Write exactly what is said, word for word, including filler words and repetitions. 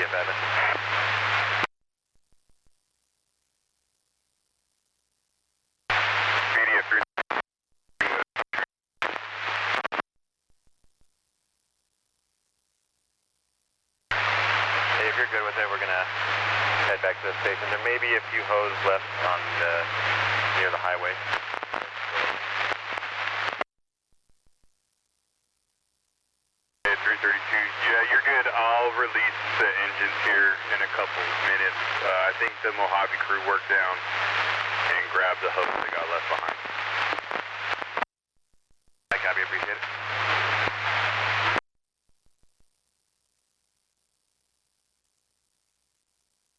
F Evan. B D F three. Hey, if you're good with it, we're gonna head back to the station. There may be a few hose left on the near the highway. three thirty-two, yeah, you're good. I'll release the engines here in a couple minutes. Uh, I think the Mojave crew worked down and grabbed the hose that got left behind.